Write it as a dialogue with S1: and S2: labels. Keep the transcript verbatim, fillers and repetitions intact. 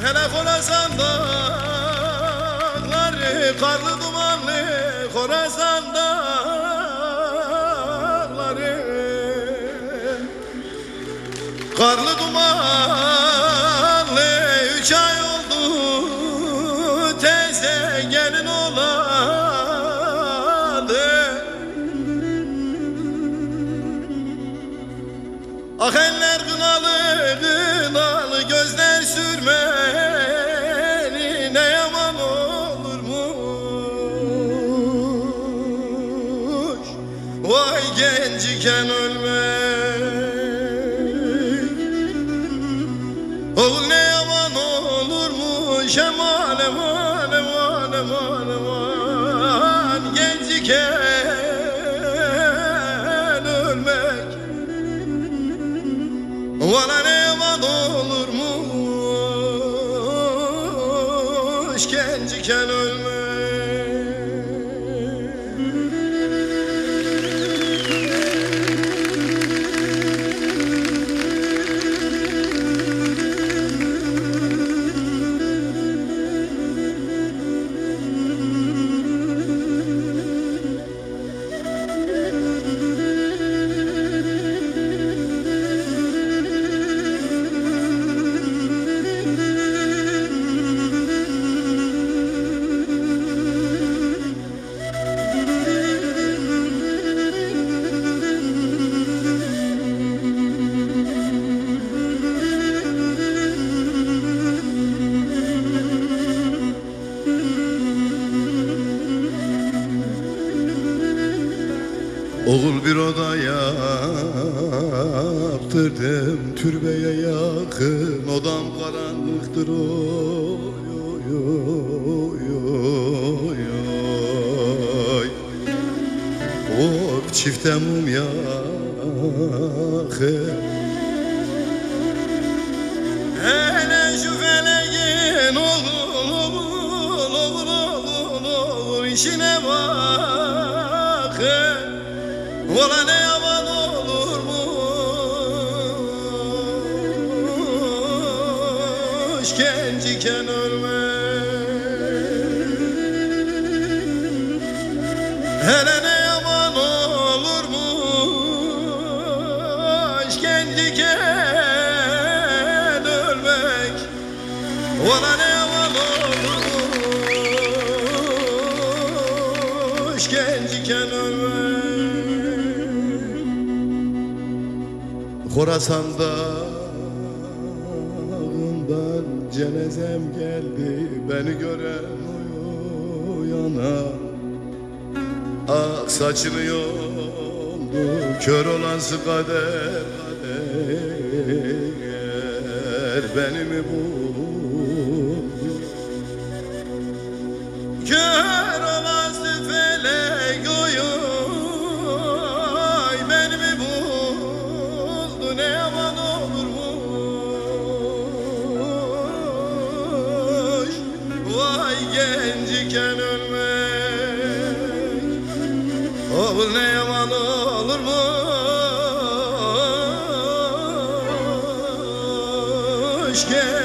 S1: hele Khorasan dağları, karlı dumanlı Khorasan dağları, karlı dumanlı. Üç ay oldu teyze gelin oladı. Ah eller kınalı kınalı, gözler sürmeli, ne yaman olurmuş vay genciken ölmek. Oğul ne yaman olurmuş eman eman eman eman eman, genciken ölmek. Valla ne yaman olurmuş genciken ölmek. Oğul bir oda yaptırdım türbeye yakın, odam karanlıktır oy oy oy oy oy. Hop çifte mum yakın, hele şu feleğin oğul oğul oğul oğul oğul işine bakın. Ola ne yaman olurmuş genciken ölmek. Hele ne yaman olurmuş genciken ölmek. Ola ne yaman olurmuş genciken ölmek. Khorasan dağından cenazem geldi, beni gören uyana. Ah saçını yoldu kör olası kader, kader beni mi buldu? Kör olası felek oy beni mi buldu? Ne yaman olurmuş vay genciken ölmek. Oğul ne yaman olurmuş genciken